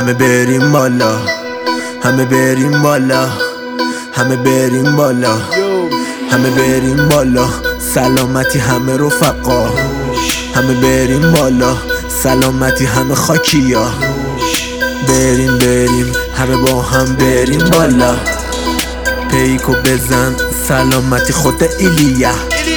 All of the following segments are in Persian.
همه بریم بالا، همه بریم بالا، همه بریم بالا، همه بریم بالا. سلامتی همه رفقا، همه بریم بالا. سلامتی همه خاکیا. بریم بریم همه با هم بریم بالا. پیکو بزن سلامتی خود ایلیا.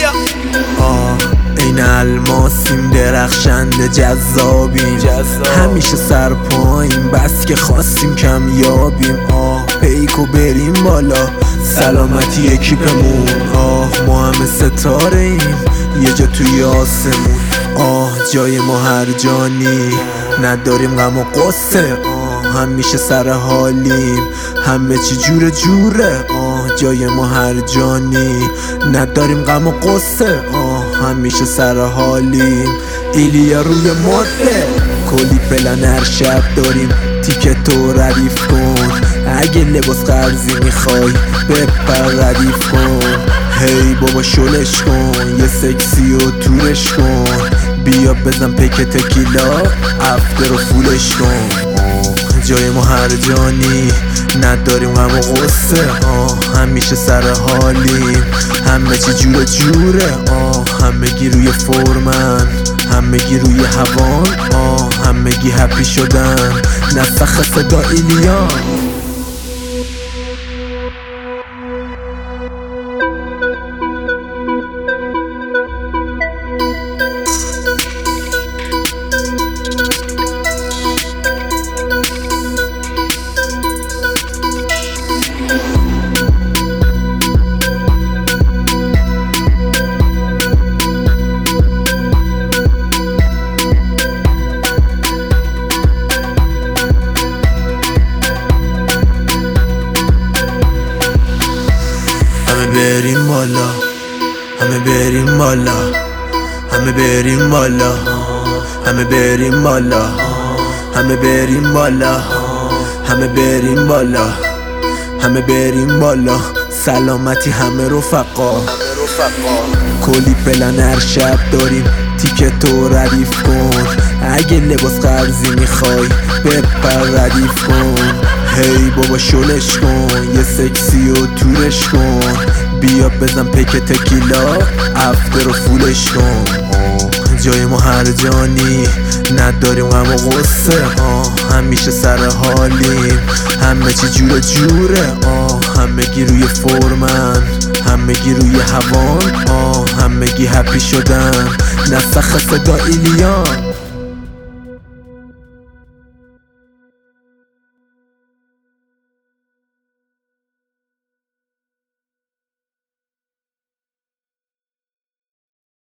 این الماسیم درخشنده جذابیم، همیشه سر پایین بس که خواستیم کمیابیم. پیکو بریم بالا. سلامتی اکیپمون. ما همه ستاره ایم یه جا توی آسمون. جای ما هر جانی، نداریم غم و قصه. همیشه سر حالیم، همه چی جوره جوره. جای ما هر جانی، نداریم غم و قصه. همیشه سر حالیم. ایلیا روی مده، کلی پلن هر شب داریم. تیکتو ردیف کن، اگه لباس قرضی میخوای بپر ردیف کن. هی بابا شلش کن، یه سکسی و تورش کن. بیا بزن پیک تکیلا، افتر رو فولش کن. جای ما هر جانی، نداریم غم و غصه. همیشه سر حالیم، همه چی جوره جوره. همگی روی فرمن، همگی روی هوان. همگی هپی شدن، نسخ صدا ایلیا. بریم بالا، همه بریم بالا، همه بریم بالا، همه بریم بالا، همه بریم بالا، همه بریم بالا، همه بریم بالا. سلامتی همه رفقا، کلی پلن هر شب داریم. تیکتو ردیف کن، اگه لباس قرضی میخوای بپر ردیف کن. هی بابا شلش کن، یه سکسی و تورش کن. بیا بزن پیک تکیلا، افتر رو فولش کن. جای ما هر جانی، نداریم غم و غصه. همیشه سر حالیم، همه چی جوره جوره. همگی روی فرمن، همگی روی هوان. همگی هپی شدن، نسخ صدا ایلیا.